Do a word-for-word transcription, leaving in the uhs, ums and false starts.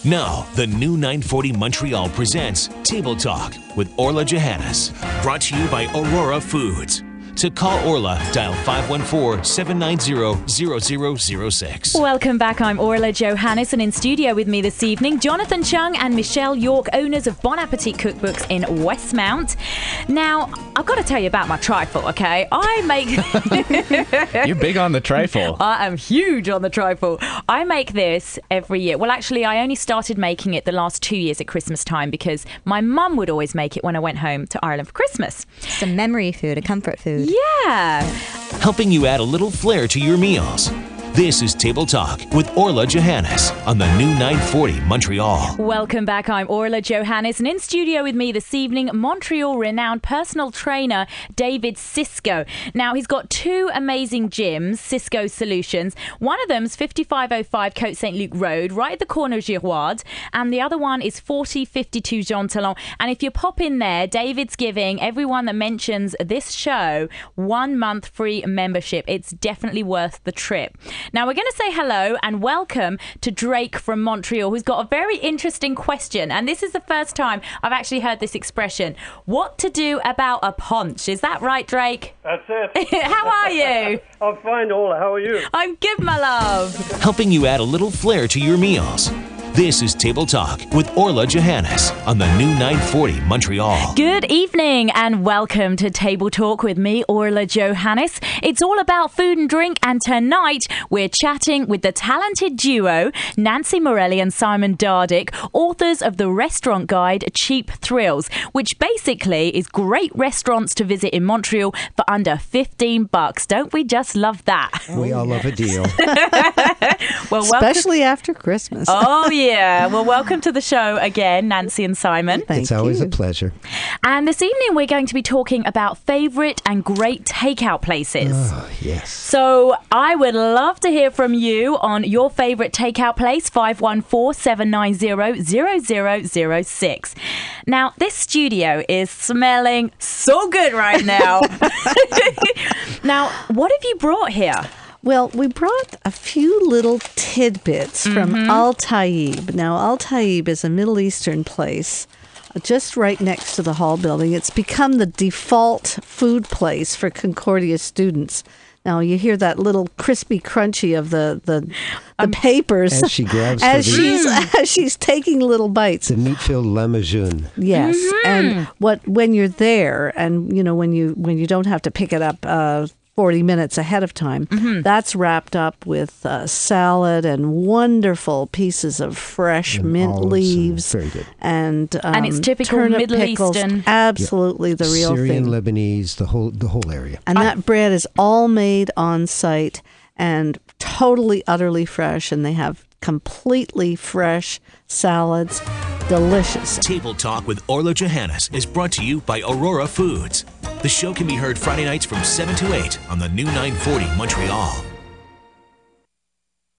Now, the new nine forty Montreal presents Table Talk with Orla Johannes. Brought to you by Aurora Foods. To call Orla, dial five one four, seven nine zero, zero zero zero six. Welcome back. I'm Orla Johannes, and in studio with me this evening, Jonathan Chung and Michelle York, owners of Bon Appetit Cookbooks in Westmount. Now, I've got to tell you about my trifle, okay? I make... You're big on the trifle. I am huge on the trifle. I make this every year. Well, actually, I only started making it the last two years at Christmas time because my mum would always make it when I went home to Ireland for Christmas. It's a memory food, a comfort food. Yeah. Helping you add a little flair to your meals. This is Table Talk with Orla Johannes on the new nine forty Montreal. Welcome back. I'm Orla Johannes, and in studio with me this evening, Montreal renowned personal trainer David Cisco. Now, he's got two amazing gyms, Cisco Solutions. One of them's fifty-five oh five Côte Saint-Luc Road, right at the corner of Girouard, and the other one is forty fifty-two Jean Talon. And if you pop in there, David's giving everyone that mentions this show one month free membership. It's definitely worth the trip. Now, we're going to say hello and welcome to Drake from Montreal, who's got a very interesting question. And this is the first time I've actually heard this expression. What to do about a paunch? Is that right, Drake? That's it. How are you? I'm fine, Orla. How are you? I'm good, my love. Helping you add a little flair to your meals. This is Table Talk with Orla Johannes on the new nine forty Montreal. Good evening and welcome to Table Talk with me, Orla Johannes. It's all about food and drink, and tonight we're chatting with the talented duo Nancy Morelli and Simon Dardick, authors of the restaurant guide Cheap Thrills, which basically is great restaurants to visit in Montreal for under fifteen bucks. Don't we just love that? We all love a deal. Well, especially welcome- after Christmas. Oh, yeah. Yeah, well, welcome to the show again, Nancy and Simon. Thank it's always you. a pleasure. And this evening we're going to be talking about favourite and great takeout places. Oh, yes. So I would love to hear from you on your favourite takeout place, five one four, seven nine zero, zero zero zero six. Now, this studio is smelling so good right now. Now, what have you brought here? Well, we brought a few little tidbits from mm-hmm. Al Taib. Now, Al Taib is a Middle Eastern place just right next to the Hall building. It's become the default food place for Concordia students. Now, you hear that little crispy crunchy of the, the, the um, papers as she grabs as the she's as she's taking little bites. The meat-filled lamajun. Yes, mm-hmm. and what when you're there, and you know when you when you don't have to pick it up Uh, forty minutes ahead of time. Mm-hmm. That's wrapped up with uh, salad and wonderful pieces of fresh and mint leaves. And, very good. And, um, and it's typical turnip Middle pickles. Eastern. Absolutely yep. the real Syrian, thing. Lebanese, the whole the whole area. And I- that bread is all made on site and totally, utterly fresh. And they have completely fresh salads. Delicious. Table Talk with Orla Johannes is brought to you by Aurora Foods. The show can be heard Friday nights from seven to eight on the new nine forty Montreal.